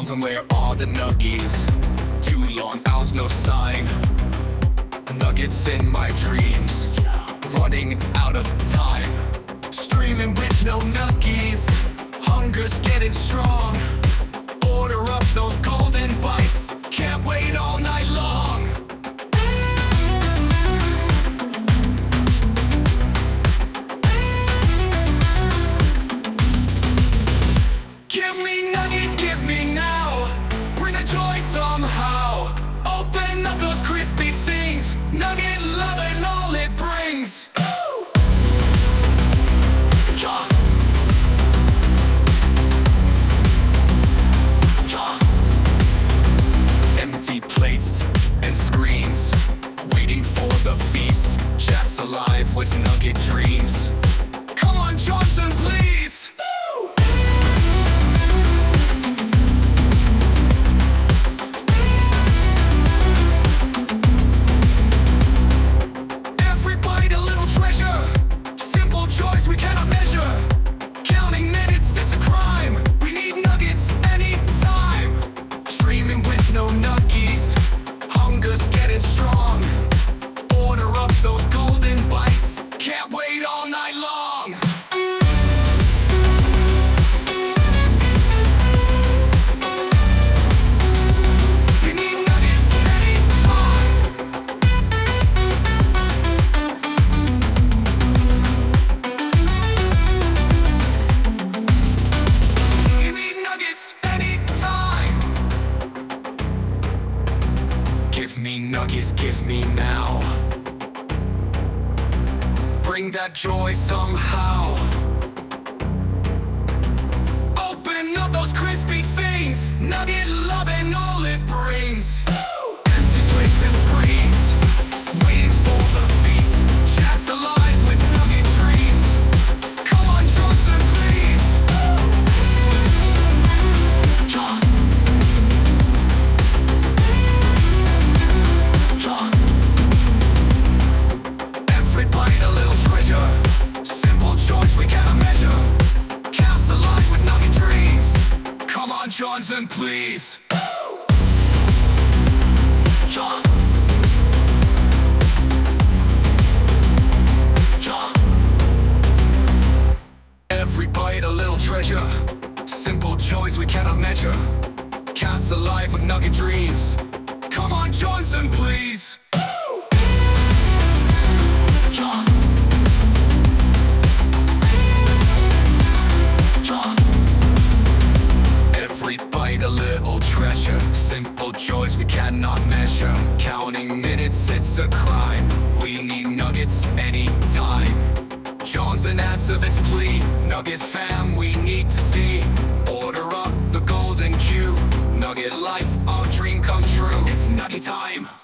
Golden, where are the nuggies? Too long hours, no sign. Nuggets in my dreams, running out of time. Streaming with no nuggies, hunger's getting strong. Order up those golden bites, can't wait all night long. Give me nuggies, give me now. Bring the joy somehow. Open up those crispy things. Nugget love and all it brings. Cha. Cha. Empty plates and screens, waiting for the feast. Chat's alive with nugget dreams. Come on, Johnson, please. We cannot measure. Counting minutes, it's a crime. We need nuggets anytime. Streaming with no nuggies, hunger's getting strong. Order up those golden bites, can't wait all night long. We need nuggets anytime. Give me nuggies, give me now. Bring that joy somehow. Open up those crispy things. Nugget love and all it brings. Empty plates and screens, waiting for the feast. Chat's alive with nugget dreams. Come on, Johnson, please. John. Every bite a little treasure. Simple choice we cannot measure. Counts alive with nugget dreams. Come on, Johnson, please. John. John. Every bite a little treasure. Simple joys we cannot measure. Counts alive with nugget dreams. Come on, Johnson, please. John. John. Every bite a little treasure. Simple joys we cannot measure. Counting minutes, it's a crime. We need nuggets anytime. Johnson, answer this plea. Nugget fam, we need to see. Order up the golden Q. Nugget life, our dream come true. It's nugget time.